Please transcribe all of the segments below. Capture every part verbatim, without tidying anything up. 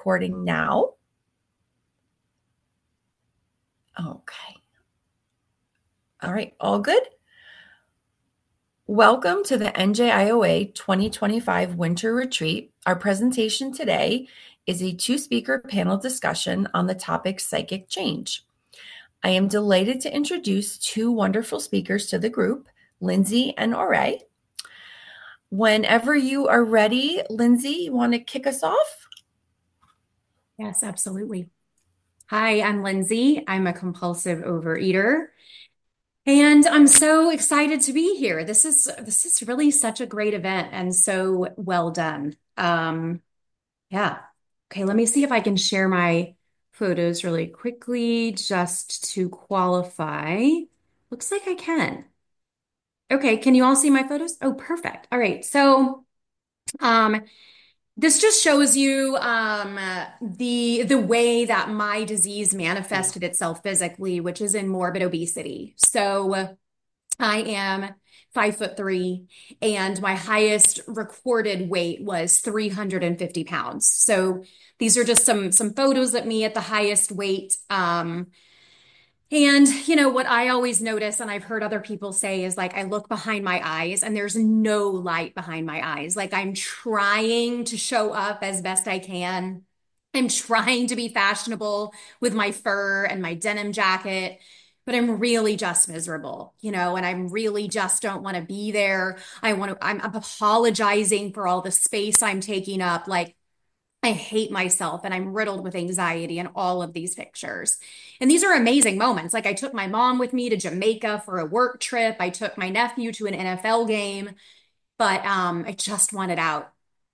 recording now. Okay. All right. All good? Welcome to the N J I O A twenty twenty-five Winter Retreat. Our presentation today is a two-speaker panel discussion on the topic psychic change. I am delighted to introduce two wonderful speakers to the group, Lindsay and Ore. Whenever you are ready, Lindsay, you want to kick us off? Yes, absolutely. Hi, I'm Lindsay. I'm a compulsive overeater, and I'm so excited to be here. This is this is really such a great event and so well done. Um, yeah. Okay, let me see if I can share my photos really quickly just to qualify. Looks like I can. Okay, can you all see my photos? Oh, perfect. All right. So, um, This just shows you um, uh, the the way that my disease manifested itself physically, which is in morbid obesity. So I am five foot three, and my highest recorded weight was three hundred fifty pounds. So these are just some some photos of me at the highest weight. Um, and, you know, what I always notice, and I've heard other people say, is like I look behind my eyes and there's no light behind my eyes. Like I'm trying to show up as best I can. I'm trying to be fashionable with my fur and my denim jacket, but I'm really just miserable, you know, and I'm really just don't want to be there. I want to, I'm, I'm apologizing for all the space I'm taking up. Like, I hate myself and I'm riddled with anxiety in all of these pictures. And these are amazing moments. Like I took my mom with me to Jamaica for a work trip. I took my nephew to an N F L game, but um, I just wanted out.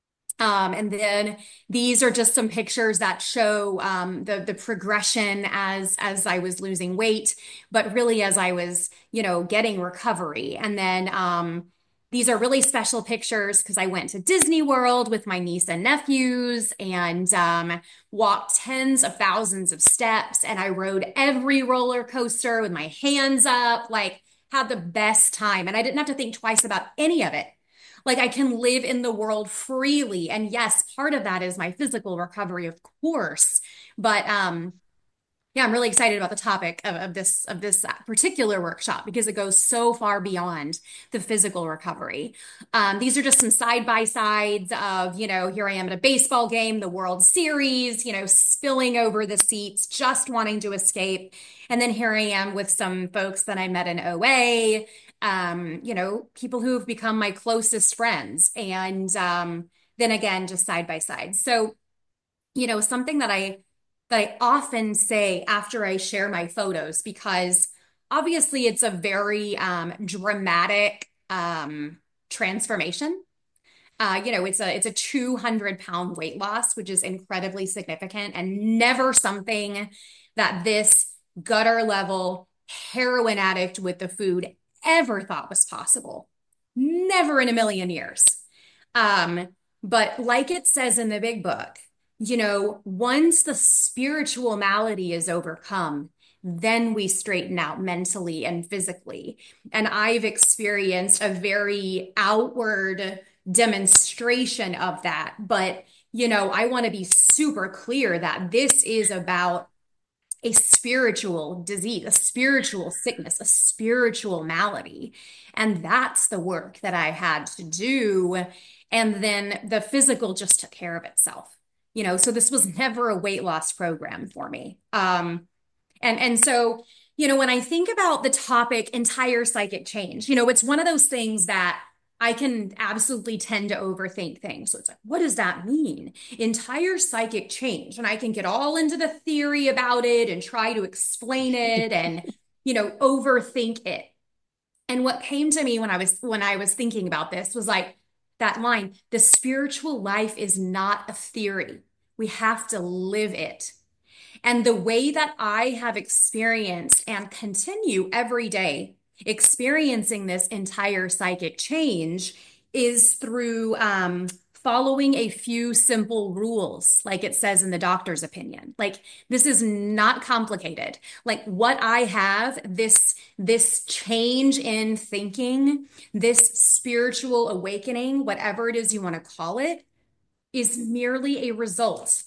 Um, and then these are just some pictures that show um, the the progression as as I was losing weight, but really as I was, you know, getting recovery. And then um, these are really special pictures because I went to Disney World with my niece and nephews and um, walked tens of thousands of steps, and I rode every roller coaster with my hands up, like had the best time, and I didn't have to think twice about any of it. Like I can live in the world freely. And yes, part of that is my physical recovery, of course. But um, yeah, I'm really excited about the topic of, of this of this particular workshop because it goes so far beyond the physical recovery. Um, these are just some side by sides of, you know, here I am at a baseball game, the World Series, you know, spilling over the seats, just wanting to escape. And then here I am with some folks that I met in O A, um, you know, people who have become my closest friends. And um, then again, just side by side. So, you know, something that I that I often say after I share my photos, because obviously it's a very um, dramatic um, transformation. Uh, you know, it's a it's a two hundred pound weight loss, which is incredibly significant and never something that this gutter level heroin addict with the food ever thought was possible. Never in a million years. Um, but like it says in the big book, you know, once the spiritual malady is overcome, then we straighten out mentally and physically. And I've experienced a very outward demonstration of that. But, you know, I want to be super clear that this is about a spiritual disease, a spiritual sickness, a spiritual malady. And that's the work that I had to do. And then the physical just took care of itself. You know, so this was never a weight loss program for me. Um, and and so, you know, when I think about the topic entire psychic change, you know, it's one of those things that I can absolutely tend to overthink things. So it's like, what does that mean? Entire psychic change. And I can get all into the theory about it and try to explain it and, you know, overthink it. And what came to me when I was when I was thinking about this was like that line, the spiritual life is not a theory. We have to live it. And the way that I have experienced and continue every day experiencing this entire psychic change is through um, following a few simple rules, like it says in the doctor's opinion. Like this is not complicated. Like what I have, this this change in thinking, this spiritual awakening, whatever it is you want to call it, is merely a result.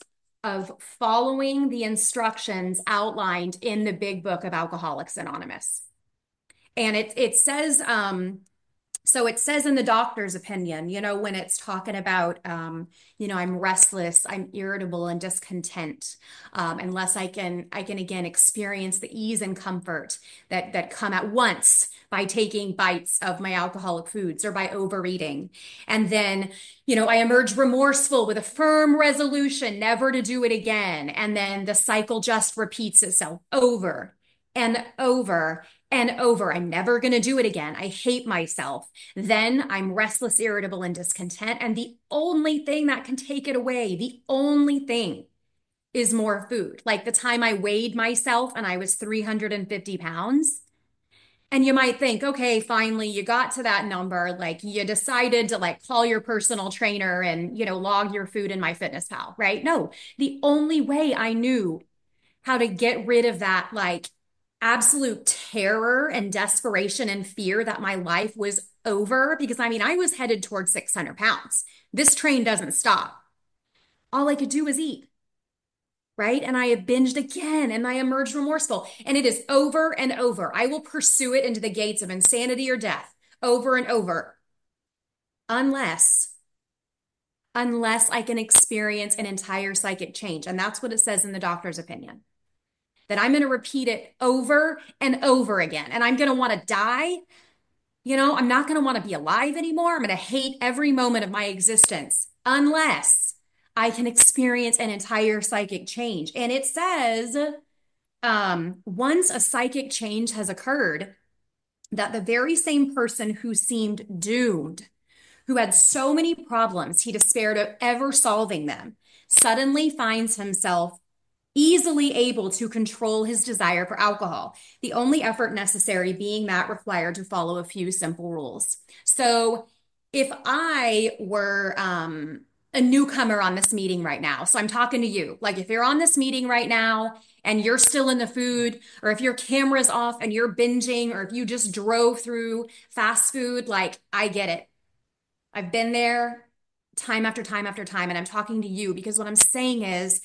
of following the instructions outlined in the big book of Alcoholics Anonymous. And it it says, um, so it says in the doctor's opinion, you know, when it's talking about, um, you know, I'm restless, I'm irritable and discontent, um, unless I can, I can again experience the ease and comfort that that come at once by taking bites of my alcoholic foods or by overeating. And then, you know, I emerge remorseful with a firm resolution never to do it again. And then the cycle just repeats itself over and over and over. I'm never going to do it again. I hate myself. Then I'm restless, irritable, and discontent. And the only thing that can take it away, the only thing is more food. Like the time I weighed myself and I was three hundred fifty pounds. And you might think, okay, finally you got to that number. Like you decided to like call your personal trainer and, you know, log your food in MyFitnessPal, right? No, the only way I knew how to get rid of that, like absolute terror and desperation and fear that my life was over, because I mean, I was headed towards six hundred pounds. This train doesn't stop. All I could do was eat, right? And I have binged again and I emerged remorseful. And it is over and over. I will pursue it into the gates of insanity or death over and over, unless, unless I can experience an entire psychic change. And that's what it says in the doctor's opinion. That I'm going to repeat it over and over again. And I'm going to want to die. You know, I'm not going to want to be alive anymore. I'm going to hate every moment of my existence unless I can experience an entire psychic change. And it says, um, once a psychic change has occurred, that the very same person who seemed doomed, who had so many problems, he despaired of ever solving them, suddenly finds himself easily able to control his desire for alcohol. The only effort necessary being that required to follow a few simple rules. So if I were um, a newcomer on this meeting right now, so I'm talking to you, like if you're on this meeting right now and you're still in the food, or if your camera's off and you're binging, or if you just drove through fast food, like I get it. I've been there time after time after time, and I'm talking to you because what I'm saying is,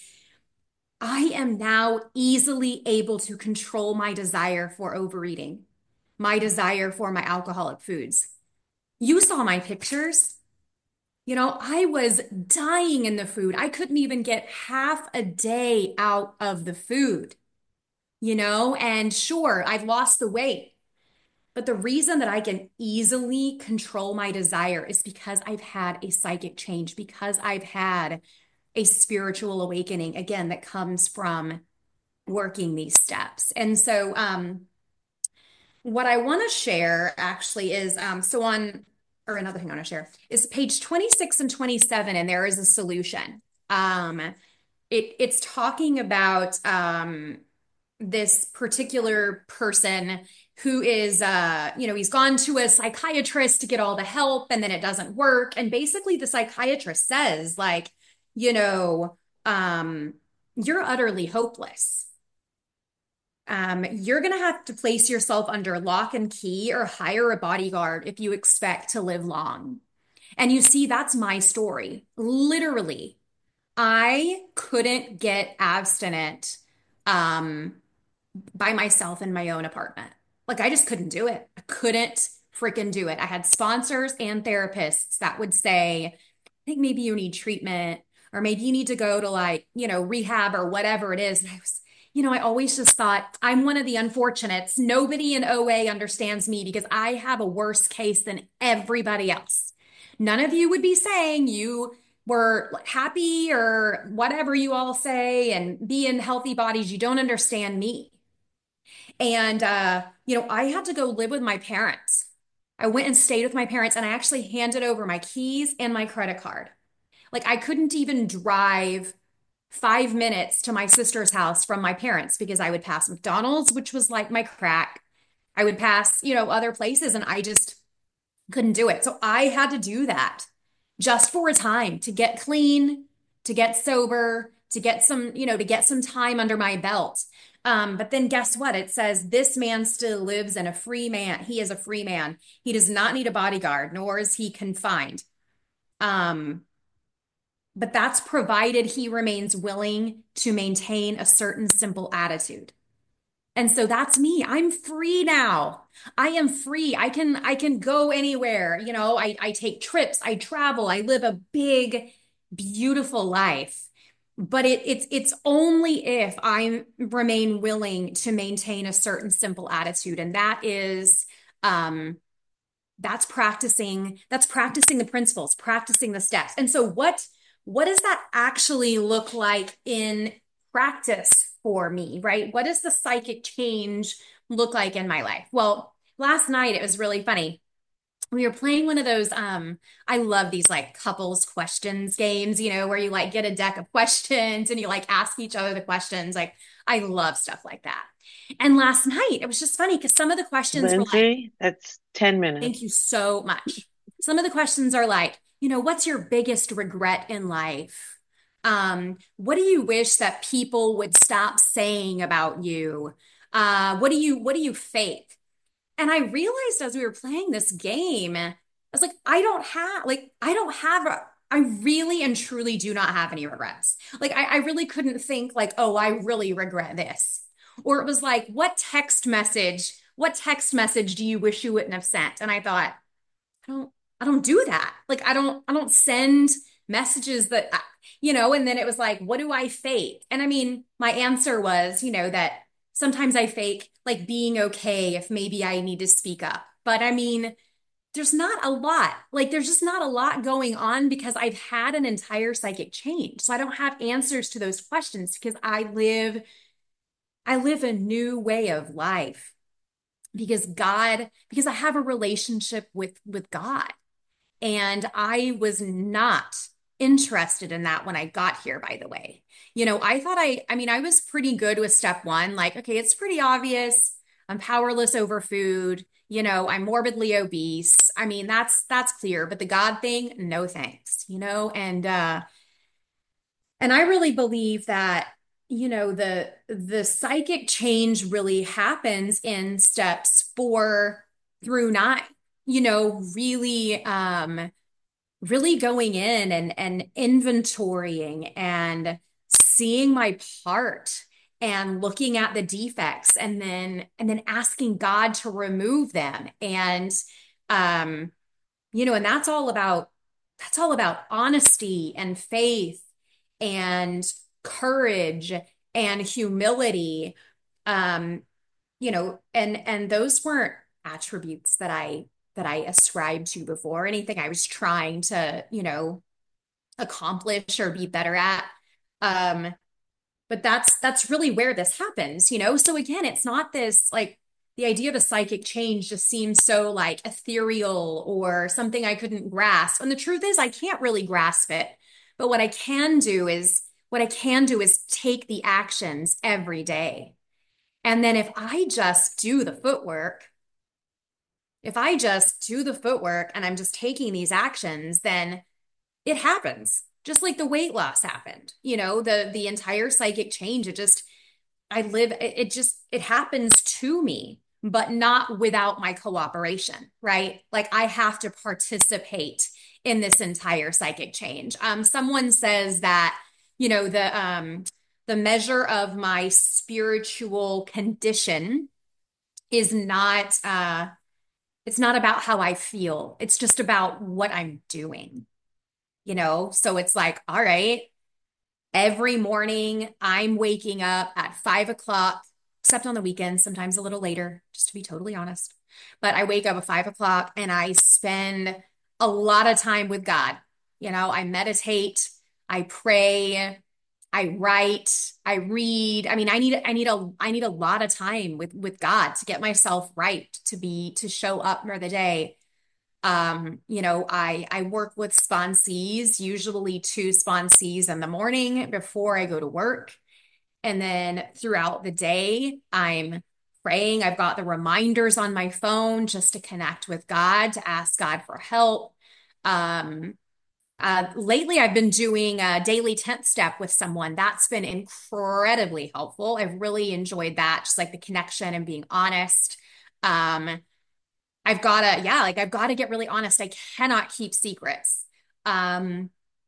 I am now easily able to control my desire for overeating, my desire for my alcoholic foods. You saw my pictures. You know, I was dying in the food. I couldn't even get half a day out of the food, you know, and sure, I've lost the weight. But the reason that I can easily control my desire is because I've had a psychic change, because I've had a spiritual awakening, again, that comes from working these steps. And so, um, what I want to share actually is, um, so on, or another thing I want to share is page twenty-six and twenty-seven, and there is a solution. Um, it, it's talking about, um, this particular person who is, uh, you know, he's gone to a psychiatrist to get all the help and then it doesn't work. And basically the psychiatrist says like, you know, um, you're utterly hopeless. Um, you're going to have to place yourself under lock and key or hire a bodyguard if you expect to live long. And you see, that's my story. Literally, I couldn't get abstinent, um, by myself in my own apartment. Like I just couldn't do it. I couldn't freaking do it. I had sponsors and therapists that would say, I think maybe you need treatment or maybe you need to go to like, you know, rehab or whatever it is. And I was, you know, I always just thought I'm one of the unfortunates. Nobody in O A understands me because I have a worse case than everybody else. None of you would be saying you were happy or whatever you all say and be in healthy bodies. You don't understand me. And, uh, you know, I had to go live with my parents. I went and stayed with my parents and I actually handed over my keys and my credit card. Like I couldn't even drive five minutes to my sister's house from my parents because I would pass McDonald's, which was like my crack. I would pass, you know, other places and I just couldn't do it. So I had to do that just for a time to get clean, to get sober, to get some, you know, to get some time under my belt. Um, but then guess what? It says this man still lives in a free man. He is a free man. He does not need a bodyguard, nor is he confined. Um, but that's provided he remains willing to maintain a certain simple attitude. And so that's me. I'm free now. I am free. I can I can go anywhere. You know, I I take trips, I travel, I live a big, beautiful life. But it it's it's only if I remain willing to maintain a certain simple attitude. And that is um that's practicing that's practicing the principles, practicing the steps. And so what what does that actually look like in practice for me, right? What does the psychic change look like in my life? Well, last night it was really funny. We were playing one of those um I love these like couples questions games, you know, where you like get a deck of questions and you like ask each other the questions. Like I love stuff like that. And last night it was just funny because some of the questions were like, Lindsay, that's ten thank minutes. you so much. Some of the questions are like, you know, what's your biggest regret in life? Um, what do you wish that people would stop saying about you? Uh, what do you what do you fake? And I realized as we were playing this game, I was like, I don't have like I don't have a I really and truly do not have any regrets. Like I, I really couldn't think like, oh, I really regret this. Or it was like, what text message, what text message do you wish you wouldn't have sent? And I thought, I don't, I don't do that. Like I don't, I don't send messages that, I- you know, and then it was like, what do I fake? And I mean, my answer was, you know, that sometimes I fake like being okay if maybe I need to speak up. But I mean, there's not a lot. Like there's just not a lot going on because I've had an entire psychic change. So I don't have answers to those questions because I live, I live a new way of life because God, because I have a relationship with with God. And I was not interested in that when I got here, by the way. You know, I thought I, I mean, I was pretty good with step one. Like, okay, it's pretty obvious. I'm powerless over food. You know, I'm morbidly obese. I mean, that's that's clear. But the God thing, no thanks. You know, and uh, and I really believe that, you know, the the psychic change really happens in steps four through nine. You know, really um really going in and and inventorying and seeing my part and looking at the defects and then and then asking God to remove them and um you know and that's all about that's all about honesty and faith and courage and humility um you know and and those weren't attributes that I that I ascribed to before, anything I was trying to, you know, accomplish or be better at. Um, but that's that's really where this happens, you know? So again, it's not this like the idea of a psychic change just seems so like ethereal or something I couldn't grasp. And the truth is I can't really grasp it. But what I can do is what I can do is take the actions every day. And then if I just do the footwork, if I just do the footwork and I'm just taking these actions, then it happens. Just like the weight loss happened. You know, the the entire psychic change, it just I live it, it just it happens to me, but not without my cooperation, right? Like I have to participate in this entire psychic change. Um someone says that, you know, the um the measure of my spiritual condition is not uh it's not about how I feel. It's just about what I'm doing, you know? So it's like, all right, every morning I'm waking up at five o'clock, except on the weekends, sometimes a little later, just to be totally honest. But I wake up at five o'clock and I spend a lot of time with God. You know, I meditate, I pray, I write, I read. I mean, I need I need a I need a lot of time with with God to get myself right, to be to show up for the day. Um, you know, I I work with sponsees, usually two sponsees in the morning before I go to work. And then throughout the day, I'm praying. I've got the reminders on my phone just to connect with God, to ask God for help. Um, uh, lately, I've been doing a daily tenth step with someone. That's been incredibly helpful. I've really enjoyed that, just like the connection and being honest. Um, I've got to, yeah, like I've got to get really honest. I cannot keep secrets. Um,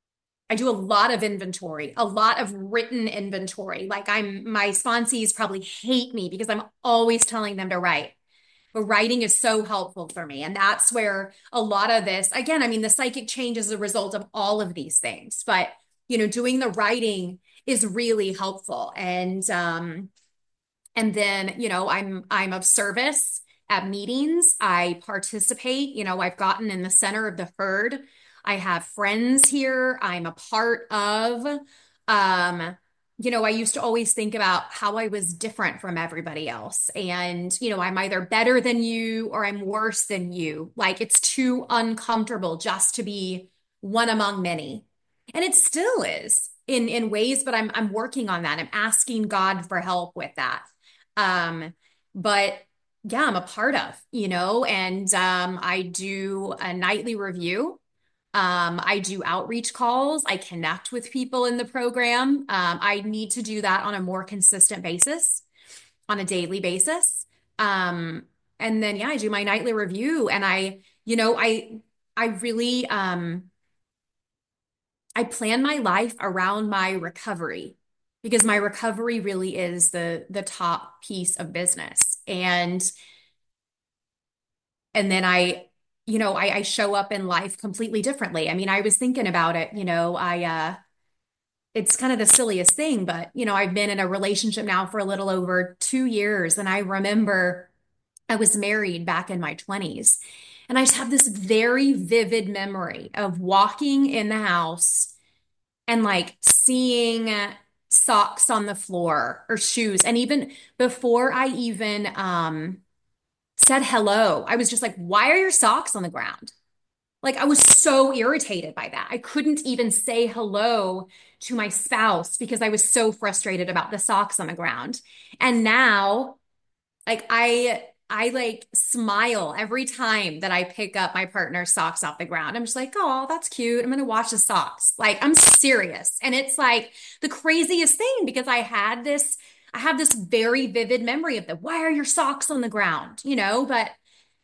I do a lot of inventory, a lot of written inventory. Like I'm, my sponsees probably hate me because I'm always telling them to write. But writing is so helpful for me. And that's where a lot of this, again, I mean, the psychic change is a result of all of these things, but you know, doing the writing is really helpful. And um, and then, you know, I'm I'm of service at meetings. I participate, you know, I've gotten in the center of the herd. I have friends here. I'm a part of um you know, I used to always think about how I was different from everybody else. And, you know, I'm either better than you or I'm worse than you. Like it's too uncomfortable just to be one among many. And it still is in in ways, but I'm I'm working on that. I'm asking God for help with that. Um, but yeah, I'm a part of, you know, and um, I do a nightly review. Um, I do outreach calls. I connect with people in the program. Um, I need to do that on a more consistent basis, on a daily basis. Um, and then yeah, I do my nightly review, and I, you know, I I really um I plan my life around my recovery because my recovery really is the the top piece of business. And and then I, you know, I, I show up in life completely differently. I mean, I was thinking about it, you know, I uh it's kind of the silliest thing, but you know, I've been in a relationship now for a little over two years, and I remember I was married back in my twenties. And I just have this very vivid memory of walking in the house and like seeing socks on the floor or shoes. And even before I even um, said hello, I was just like, why are your socks on the ground? Like I was so irritated by that. I couldn't even say hello to my spouse because I was so frustrated about the socks on the ground. And now like I I like smile every time that I pick up my partner's socks off the ground. I'm just like, oh, that's cute. I'm gonna wash the socks. Like I'm serious. And it's like the craziest thing because I had this, I have this very vivid memory of the why are your socks on the ground? You know, but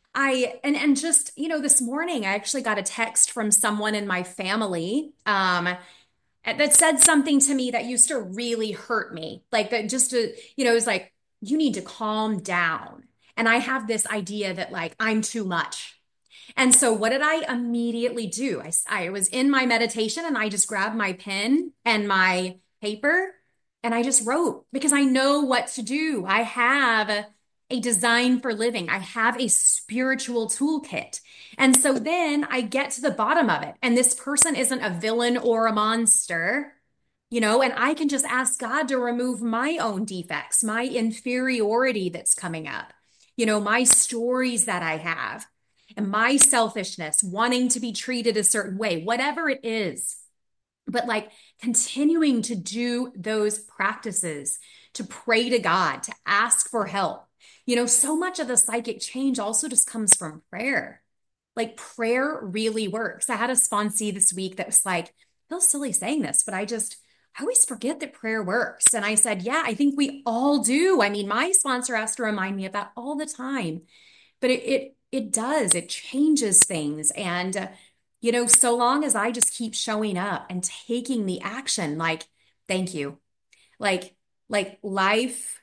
I and and just, you know, this morning I actually got a text from someone in my family. Um, that said something to me that used to really hurt me. Like that just to, you know, it was like, you need to calm down. And I have this idea that like I'm too much. And so what did I immediately do? I, I was in my meditation and I just grabbed my pen and my paper and I just wrote because I know what to do. I have a design for living. I have a spiritual toolkit. And so then I get to the bottom of it. And this person isn't a villain or a monster, you know, and I can just ask God to remove my own defects, my inferiority that's coming up, you know, my stories that I have and my selfishness, wanting to be treated a certain way, whatever it is. But like continuing to do those practices, to pray to God, to ask for help. You know, so much of the psychic change also just comes from prayer. Like prayer really works. I had a sponsee this week that was like, I feel silly saying this, but I just, I always forget that prayer works. And I said, yeah, I think we all do. I mean, my sponsor has to remind me of that all the time, but it, it, it does, it changes things. And, uh, you know, so long as I just keep showing up and taking the action, like, thank you. Like, like life,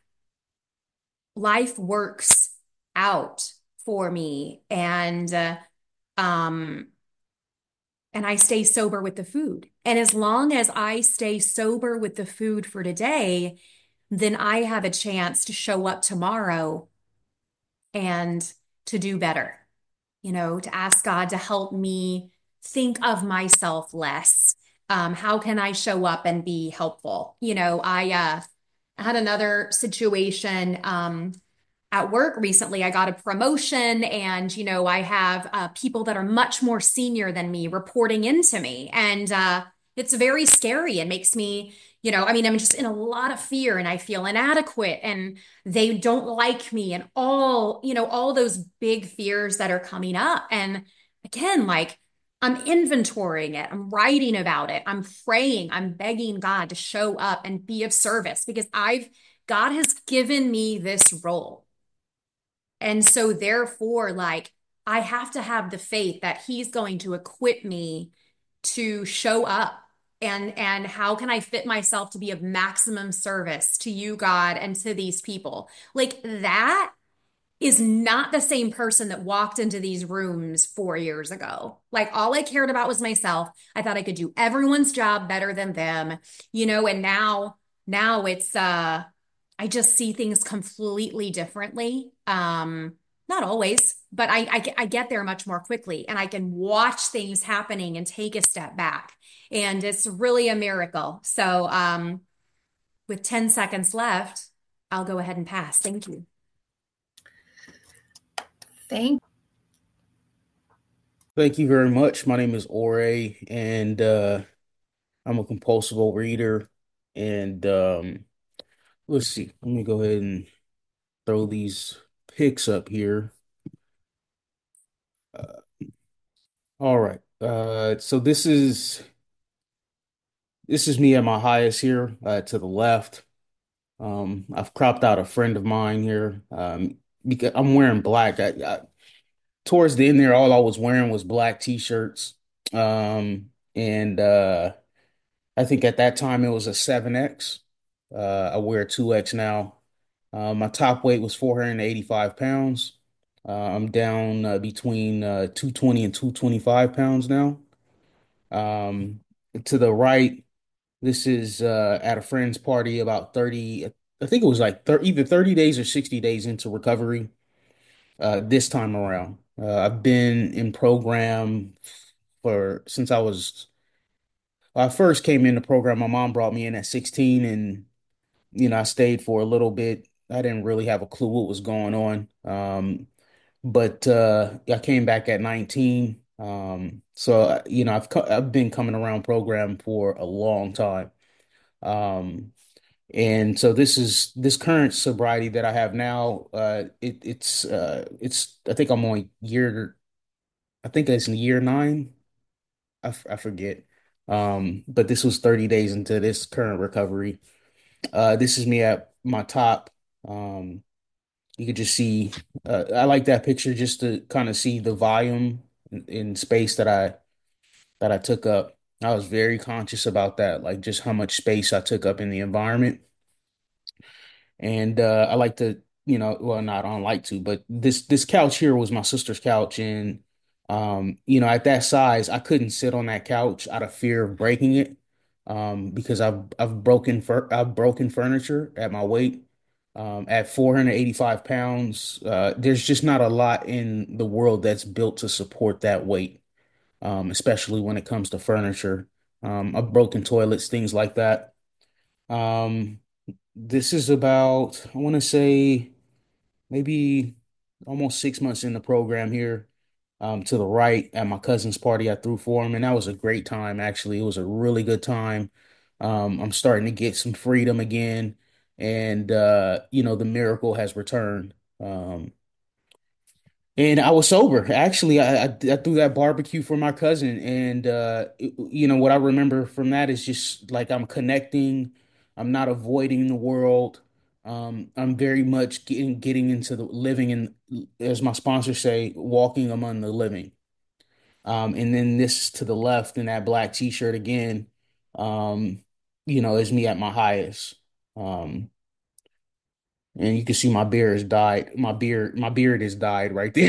life works out for me. And, uh, um, and I stay sober with the food. And as long as I stay sober with the food for today, then I have a chance to show up tomorrow and to do better, you know, to ask God to help me think of myself less. Um, how can I show up and be helpful? You know, I uh, had another situation. Um, at work recently, I got a promotion, and you know, I have uh, people that are much more senior than me reporting into me, and uh, it's very scary. It makes me, you know, I mean, I'm just in a lot of fear, and I feel inadequate, and they don't like me, and all, you know, all those big fears that are coming up. And again, like I'm inventorying it, I'm writing about it, I'm praying, I'm begging God to show up and be of service because I've God has given me this role. And so therefore, like I have to have the faith that he's going to equip me to show up. and and how can I fit myself to be of maximum service to you, God, and to these people? Like that is not the same person that walked into these rooms four years ago. Like all I cared about was myself. I thought I could do everyone's job better than them, you know, and now now it's uh I just see things completely differently. Um not always, but I, I get- I get there much more quickly and I can watch things happening and take a step back. And it's really a miracle. So um with ten seconds left, I'll go ahead and pass. Thank you. Thank Thank you very much. My name is Ore, and uh, I'm a compulsive overeater. And um, let's see, let me go ahead and throw these pics up here. Uh, all right. Uh, so this is this is me at my highest here, uh, to the left. Um, I've cropped out a friend of mine here, um, because I'm wearing black. I, I, towards the end there, all I was wearing was black t-shirts. Um, and uh, I think at that time it was a seven X. Uh, I wear a two X now. Uh, my top weight was four hundred eighty-five pounds. Uh, I'm down uh, between uh, two twenty and two twenty-five pounds now. Um, to the right, this is uh, at a friend's party about thirty, I think it was like thirty, either thirty days or sixty days into recovery uh, this time around. Uh, I've been in program for since I was I first came in the program. My mom brought me in at sixteen, and you know, I stayed for a little bit. I didn't really have a clue what was going on. Um, but uh, I came back at nineteen. Um, so uh, you know, I've co I've been coming around program for a long time. Um, and so this is this current sobriety that I have now. Uh, it, it's uh, it's I think I'm on year. I think it's in year nine. I, f I forget. Um, but this was thirty days into this current recovery. Uh, this is me at my top. Um, you could just see, uh, I like that picture just to kind of see the volume in, in space that I that I took up. I was very conscious about that, like just how much space I took up in the environment. And uh, I like to, you know, well, not I don't like to, but this this couch here was my sister's couch, and um, you know, at that size, I couldn't sit on that couch out of fear of breaking it, um, because I've I've broken fur I've broken furniture at my weight. Um, at four hundred eighty-five pounds, uh, there's just not a lot in the world that's built to support that weight, um, especially when it comes to furniture. Um, I've broken toilets, things like that. Um, this is about, I want to say, maybe almost six months in the program here. Um, to the right at my cousin's party I threw for him, and that was a great time, actually. It was a really good time. Um, I'm starting to get some freedom again, and uh, you know, the miracle has returned. Um, and I was sober. Actually, I, I, I threw that barbecue for my cousin, and uh, it- you know what I remember from that is just like I'm connecting. I'm not avoiding the world. Um, I'm very much getting getting into the living in, as my sponsors say, walking among the living. Um, and then this to the left in that black t-shirt again, um, you know, is me at my highest. Um, and you can see my beard has died. My beard, my beard has died right there.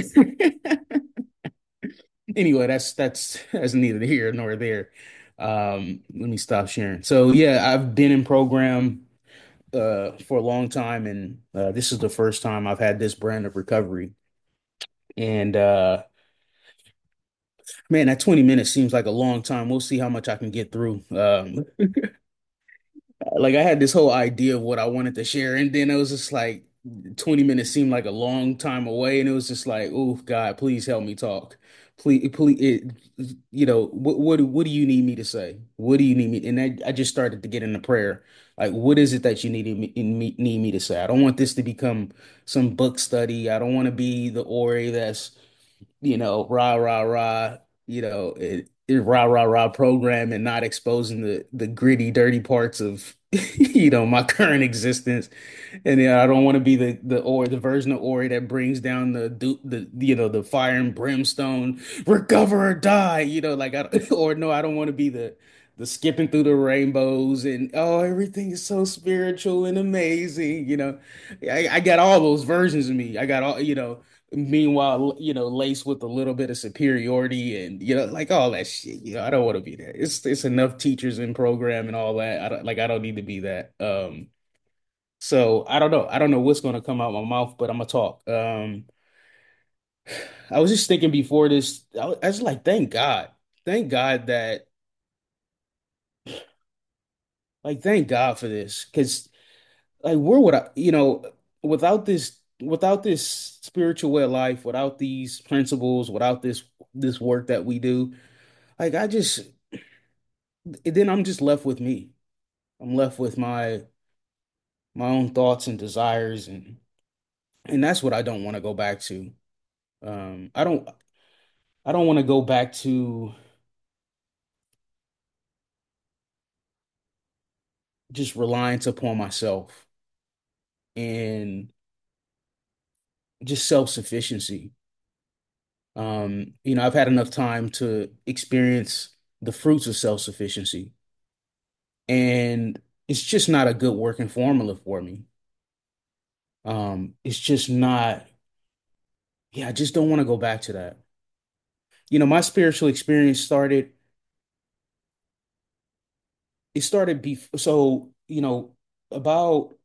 Anyway, that's that's that's neither here nor there. Um, let me stop sharing. So yeah, I've been in program uh for a long time, and uh, this is the first time I've had this brand of recovery. And uh man, that twenty minutes seems like a long time. We'll see how much I can get through. Um, like I had this whole idea of what I wanted to share, and then it was just like twenty minutes seemed like a long time away, and it was just like, oh God, please help me talk. Please, please, it, you know, what what do- what do you need me to say? What do you need me? And I, I just started to get into prayer. Like, what is it that you need me, in me need me to say? I don't want this to become some book study. I don't want to be the Ori that's, you know, rah, rah, rah, you know, it, it rah, rah, rah program, and not exposing the the gritty, dirty parts of, you know, my current existence. And yeah, I don't want to be the the or the version of Ori that brings down the du- the you know, the fire and brimstone, recover or die, you know, like I or no, I don't want to be the the skipping through the rainbows and oh, everything is so spiritual and amazing. You know, I, I got all those versions of me. I got all, you know, meanwhile, you know, laced with a little bit of superiority and, you know, like all that shit. You know, I don't want to be that. It's, it's enough teachers in program and all that. I don't like, I don't need to be that. Um, so I don't know. I don't know what's going to come out my mouth, but I'm gonna talk. Um, I was just thinking before this, I was, I was like, thank God. Thank God that, like, thank God for this. Because, like, where would I, you know, without this, without this spiritual way of life, without these principles, without this, this work that we do, like, I just, then I'm just left with me. I'm left with my, my own thoughts and desires. And, and that's what I don't want to go back to. Um, I don't, I don't want to go back to just reliance upon myself and just self-sufficiency. Um, you know, I've had enough time to experience the fruits of self-sufficiency, and it's just not a good working formula for me. Um, it's just not, yeah, I just don't want to go back to that. You know, my spiritual experience started, it started before, so, you know, about,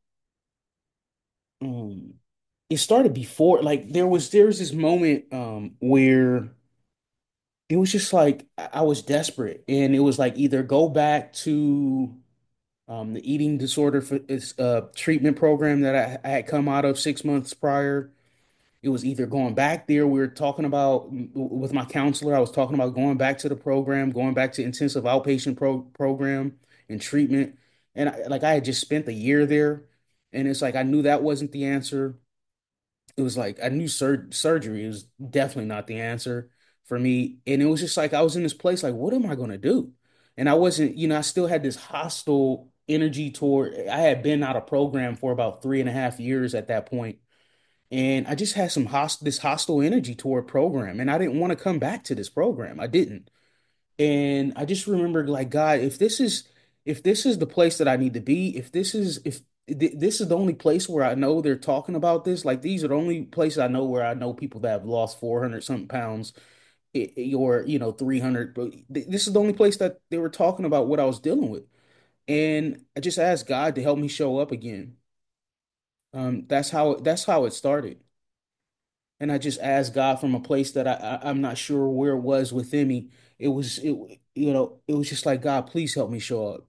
um, it started before, like there was, there was this moment, um, where it was just like I I was desperate, and it was like either go back to um, the eating disorder for, is, uh, treatment program that I, I had come out of six months prior. It was either going back there. We were talking about with my counselor. I was talking about going back to the program, going back to intensive outpatient pro program and treatment. And I, like I had just spent a year there, and it's like I knew that wasn't the answer. It was like I knew sur surgery was definitely not the answer for me. And it was just like I was in this place like, what am I going to do? And I wasn't, you know, I still had this hostile energy toward, I had been out of program for about three and a half years at that point. And I just had some host this hostile energy toward program. And I didn't want to come back to this program. I didn't. And I just remembered like, God, if this is if this is the place that I need to be, if this is if th this is the only place where I know they're talking about this, like these are the only places I know where I know people that have lost four hundred something pounds i- i- or, you know, three hundred, but th- this is the only place that they were talking about what I was dealing with. And I just asked God to help me show up again. Um, that's how that's how it started. And I just asked God from a place that I, I I'm not sure where it was within me. It was it you know it was just like, God, please help me show up.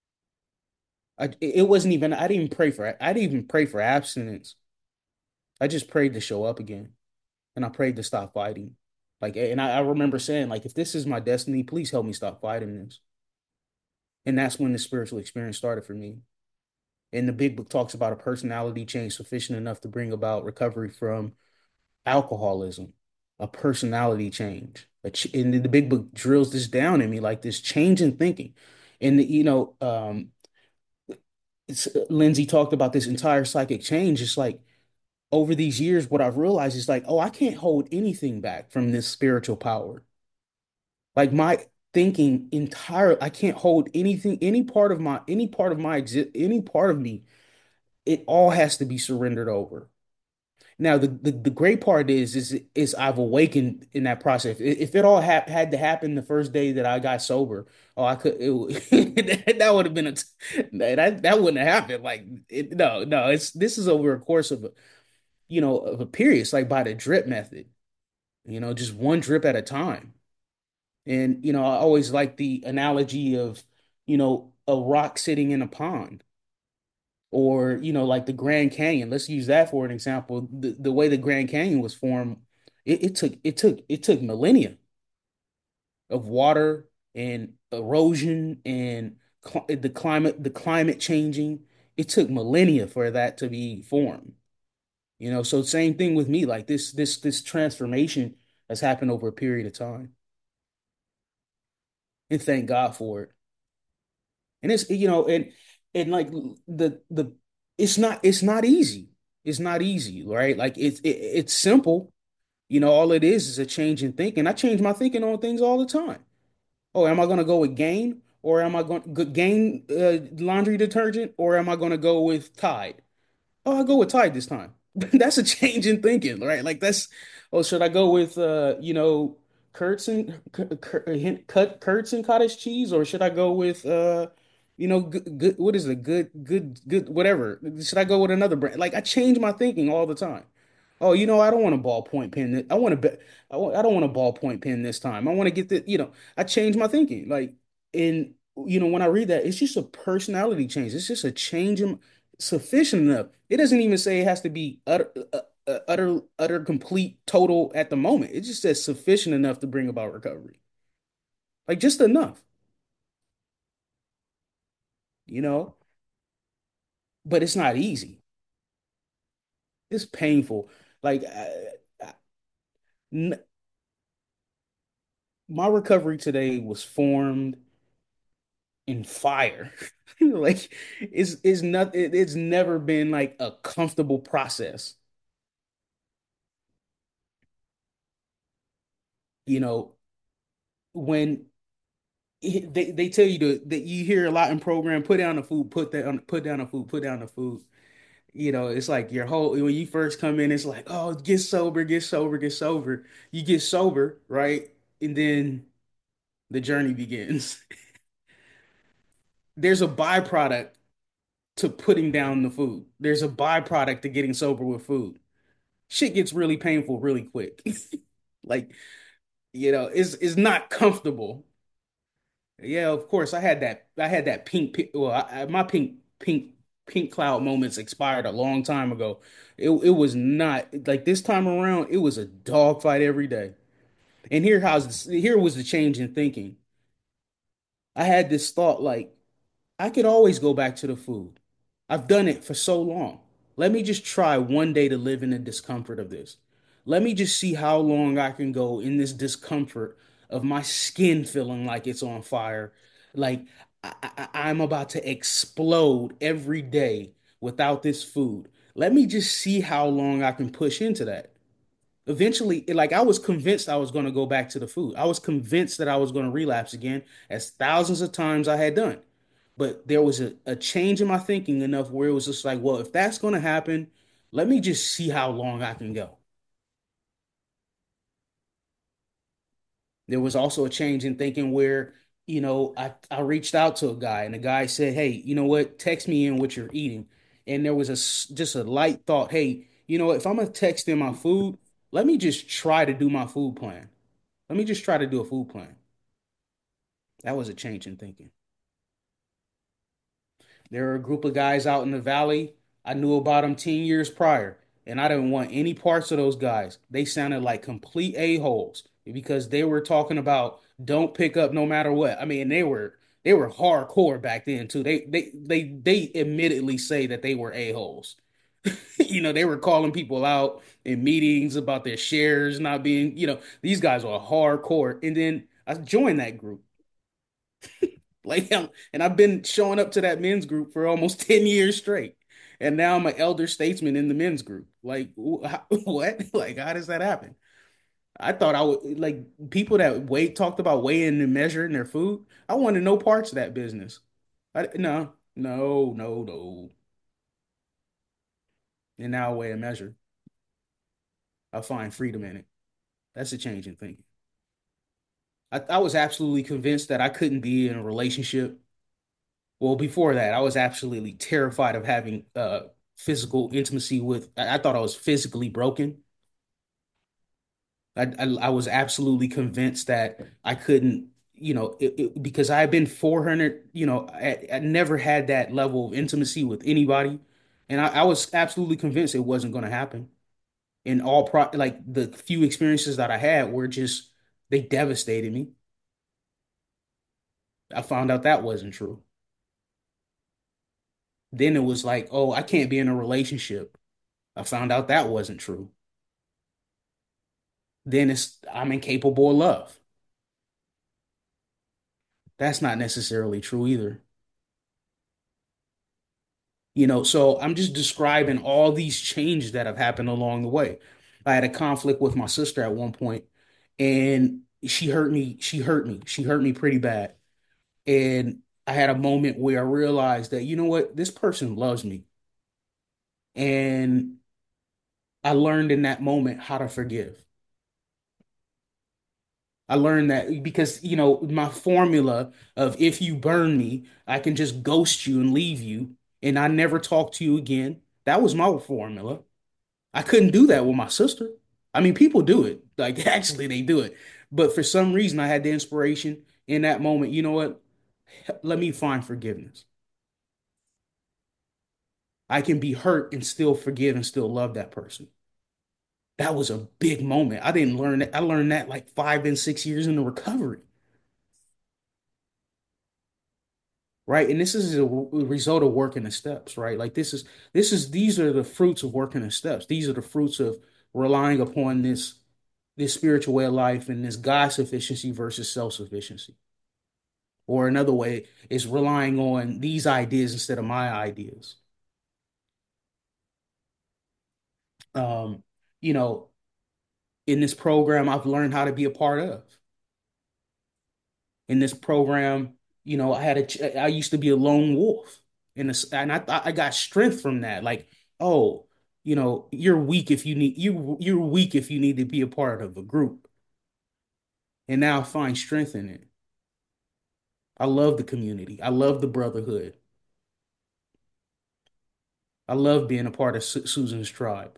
I it wasn't even I didn't even pray for I didn't even pray for abstinence. I just prayed to show up again, and I prayed to stop fighting. Like, and I, I remember saying like, if this is my destiny, please help me stop fighting this. And that's when the spiritual experience started for me. And the big book talks about a personality change sufficient enough to bring about recovery from alcoholism, a personality change. A ch and the big book drills this down in me like this change in thinking. And you know, um, it's, Lindsay talked about this entire psychic change. It's like over these years, what I've realized is like, oh, I can't hold anything back from this spiritual power. Like my thinking entire, I can't hold anything, any part of my, any part of my exist, any part of me. It all has to be surrendered over. Now, the, the, the great part is, is, is I've awakened in that process. If it all ha had to happen the first day that I got sober, oh, I could, it, that would have been a, that, that wouldn't have happened. Like, it, no, no, it's, this is over a course of, a, you know, of a period. It's like by the drip method, you know, just one drip at a time. And, you know, I always like the analogy of, you know, a rock sitting in a pond or you know like the Grand Canyon. Let's use that for an example. The the way the Grand Canyon was formed, it, it took it took it took millennia of water and erosion and cl the climate the climate changing. It took millennia for that to be formed. You know, so same thing with me. Like this this this transformation has happened over a period of time, and thank God for it. And it's you know, and and like the the it's not it's not easy. It's not easy, right? Like it's it, it's simple. You know, all it is is a change in thinking. I change my thinking on things all the time. Oh, am I gonna go with gain or am I going to gain uh, laundry detergent, or am I going to go with Tide? Oh, I'll go with Tide this time. That's a change in thinking, right? Like that's, oh, should I go with uh, you know, Kurtz and cut Kurtz and cottage cheese, or should I go with uh, you know, good, good what is it? Good, good, good, whatever. Should I go with another brand? Like I change my thinking all the time. Oh, you know, I don't want a ballpoint pen. I want to bet. I want, I don't want a ballpoint pen this time. I want to get the, you know, I change my thinking. Like, and you know, when I read that, it's just a personality change. It's just a change in sufficient enough. It doesn't even say it has to be utter, uh, uh, utter, utter, complete, total at the moment. It just says sufficient enough to bring about recovery. Like just enough, you know. But it's not easy. It's painful. Like I, I, n my recovery today was formed in fire. Like it's it's not it, it's never been like a comfortable process. You know, when it- they they tell you to that you hear a lot in program, put down the food, put that on put down the food, put down the food. You know, it's like your whole when you first come in, it's like, oh, get sober, get sober, get sober. You get sober, right? And then the journey begins. There's a byproduct to putting down the food. There's a byproduct to getting sober with food. Shit gets really painful really quick. Like, you know, it's it's not comfortable. Yeah, of course. I had that. I had that pink. pi- Well, I, I- my pink, pink, pink cloud moments expired a long time ago. It it was not like this time around. It was a dogfight every day. And here how's here was the change in thinking. I had this thought like, I could always go back to the food. I've done it for so long. Let me just try one day to live in the discomfort of this. Let me just see how long I can go in this discomfort of my skin feeling like it's on fire. Like I, I, I'm about to explode every day without this food. Let me just see how long I can push into that. Eventually, like I was convinced I was going to go back to the food. I was convinced that I was going to relapse again, as thousands of times I had done. But there was a, a change in my thinking enough where it was just like, well, if that's going to happen, let me just see how long I can go. There was also a change in thinking where, you know, I, I reached out to a guy and the guy said, hey, you know what? Text me in what you're eating. And there was a just a light thought, hey, you know, if I'm gonna text in my food, let me just try to do my food plan. Let me just try to do a food plan. That was a change in thinking. There were a group of guys out in the valley. I knew about them ten years prior, and I didn't want any parts of those guys. They sounded like complete a-holes because they were talking about don't pick up no matter what. I mean, they were they were hardcore back then too. They they they they admittedly say that they were a-holes. You know, they were calling people out in meetings about their shares not being, you know, these guys were hardcore. And then I joined that group. Like, um, and I've been showing up to that men's group for almost ten years straight. And now I'm an elder statesman in the men's group. Like, what? Like, how does that happen? I thought I would, like, people that weigh talked about weighing and measuring their food. I wanted no parts of that business. I, no, no, no, no. And now I weigh and measure. I find freedom in it. That's a change in thinking. I, I was absolutely convinced that I couldn't be in a relationship. Well, before that, I was absolutely terrified of having uh physical intimacy with. I, I thought I was physically broken. I, I I was absolutely convinced that I couldn't, you know, it, it, because I had been four hundred, you know, I, I never had that level of intimacy with anybody, and I, I was absolutely convinced it wasn't going to happen. And all pro like the few experiences that I had were just they devastated me. I found out that wasn't true. Then it was like, oh, I can't be in a relationship. I found out that wasn't true. Then it's I'm incapable of love. That's not necessarily true either. You know, so I'm just describing all these changes that have happened along the way. I had a conflict with my sister at one point, and she hurt me. She hurt me. She hurt me pretty bad. And I had a moment where I realized that, you know what, this person loves me. And I learned in that moment how to forgive. I learned that because, you know, my formula of if you burn me, I can just ghost you and leave you and I never talk to you again. That was my formula. I couldn't do that with my sister. I mean, people do it. Like, actually, they do it. But for some reason, I had the inspiration in that moment. You know what? Let me find forgiveness. I can be hurt and still forgive and still love that person. That was a big moment. I didn't learn that. I learned that like five and six years into recovery. Right. And this is a result of working the steps, right? Like this is this is these are the fruits of working the steps. These are the fruits of relying upon this this spiritual way of life and this God sufficiency versus self-sufficiency. Or another way is relying on these ideas instead of my ideas. Um, you know, in this program, I've learned how to be a part of. In this program, you know, I had a, I used to be a lone wolf, and this, and I thought I got strength from that. Like, oh, you know, you're weak if you need you you're weak if you need to be a part of a group, and now I find strength in it. I love the community. I love the brotherhood. I love being a part of Su Susan's tribe.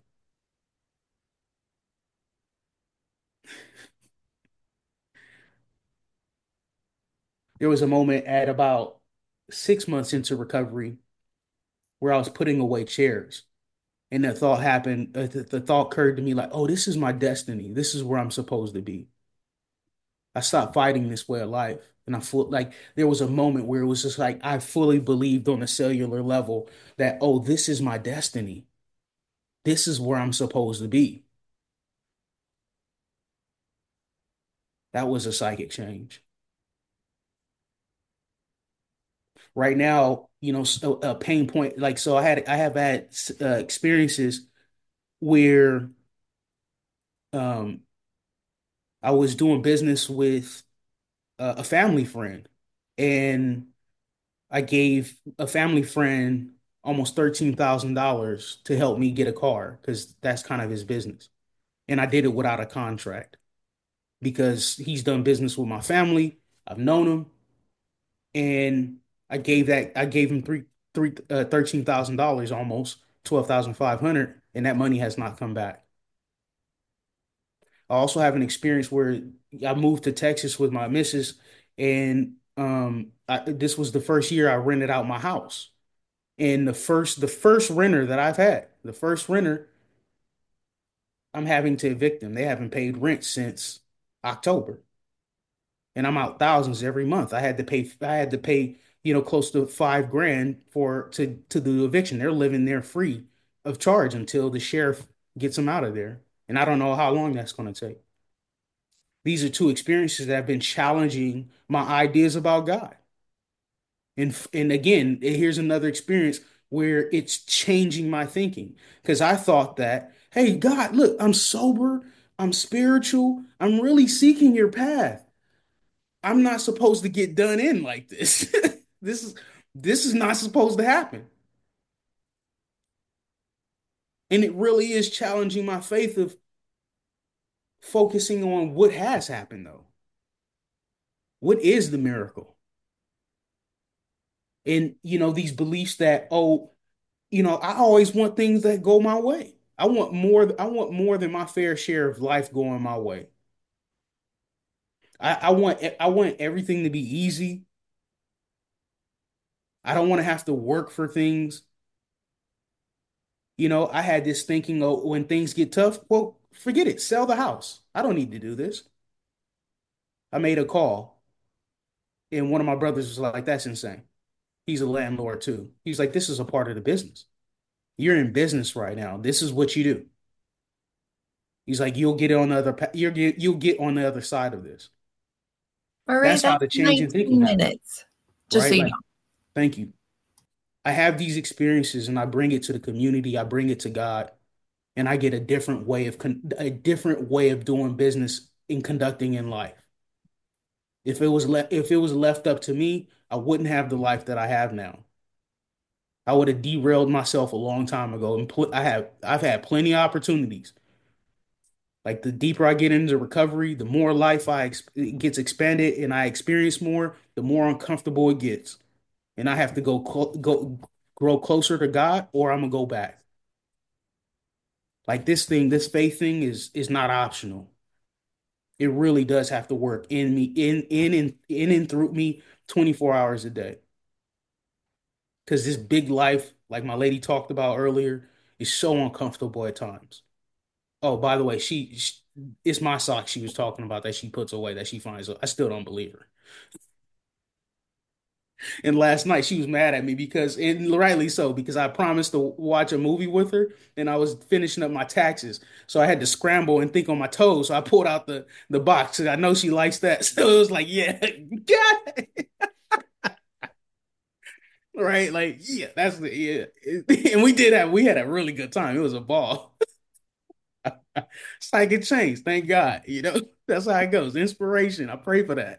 There was a moment at about six months into recovery where I was putting away chairs. And the thought happened, uh, the, the thought occurred to me like, oh, this is my destiny. This is where I'm supposed to be. I stopped fighting this way of life. And I felt like there was a moment where it was just like I fully believed on a cellular level that, oh, this is my destiny. This is where I'm supposed to be. That was a psychic change. Right now, you know, so- a pain point, like, so I had, I have had uh, experiences where um, I was doing business with uh, a family friend, and I gave a family friend almost thirteen thousand dollars to help me get a car because that's kind of his business. And I did it without a contract because he's done business with my family. I've known him, and I gave that I gave him three three uh, thirteen thousand dollars almost twelve thousand five hundred, and that money has not come back. I also have an experience where I moved to Texas with my missus, and um, I, this was the first year I rented out my house. And the first the first renter that I've had, the first renter, I'm having to evict them. They haven't paid rent since October, and I'm out thousands every month. I had to pay I had to pay, you know, close to five grand for to to do the eviction. They're living there free of charge until the sheriff gets them out of there. And I don't know how long that's going to take. These are two experiences that have been challenging my ideas about God. And and again, here's another experience where it's changing my thinking because I thought that, hey, God, look, I'm sober, I'm spiritual, I'm really seeking your path. I'm not supposed to get done in like this. This is this is not supposed to happen. And it really is challenging my faith of focusing on what has happened though. What is the miracle? And you know, these beliefs that, oh, you know, I always want things that go my way. I want more, I want more than my fair share of life going my way. I, I want I want everything to be easy. I don't want to have to work for things. You know, I had this thinking, oh, when things get tough, well, forget it. Sell the house. I don't need to do this. I made a call, and one of my brothers was like, that's insane. He's a landlord too. He's like, this is a part of the business. You're in business right now. This is what you do. He's like, you'll get on the other, you'll get, you'll get on the other side of this. All right, That's how that's the change in thinking nineteen happened, minutes, just so right? you Like, know. thank you. I have these experiences and I bring it to the community. I bring it to God, and I get a different way of con a different way of doing business in conducting in life. If it was le if it was left up to me, I wouldn't have the life that I have now. I would have derailed myself a long time ago. And pl I have I've had plenty of opportunities. Like the deeper I get into recovery, the more life I ex it gets expanded and I experience more, the more uncomfortable it gets. And I have to go clo go grow closer to God, or I'm gonna go back. Like this thing, this faith thing is is not optional. It really does have to work in me, in in in in and through me twenty-four hours a day. Because this big life, like my lady talked about earlier, is so uncomfortable at times. Oh, by the way, she, she it's my socks she was talking about that she puts away that she finds. I still don't believe her. And last night she was mad at me because, and rightly so, because I promised to watch a movie with her and I was finishing up my taxes. So I had to scramble and think on my toes. So I pulled out the the box. I know she likes that. So it was like, yeah, God. Right? Like, yeah, that's the yeah. And we did have we had a really good time. It was a ball. Psychic change, thank God. You know, that's how it goes. Inspiration. I pray for that.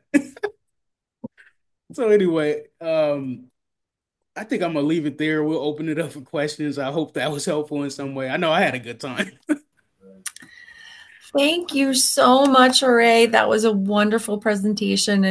So anyway, um, I think I'm gonna leave it there. We'll open it up for questions. I hope that was helpful in some way. I know I had a good time. Thank you so much, Ray. That was a wonderful presentation.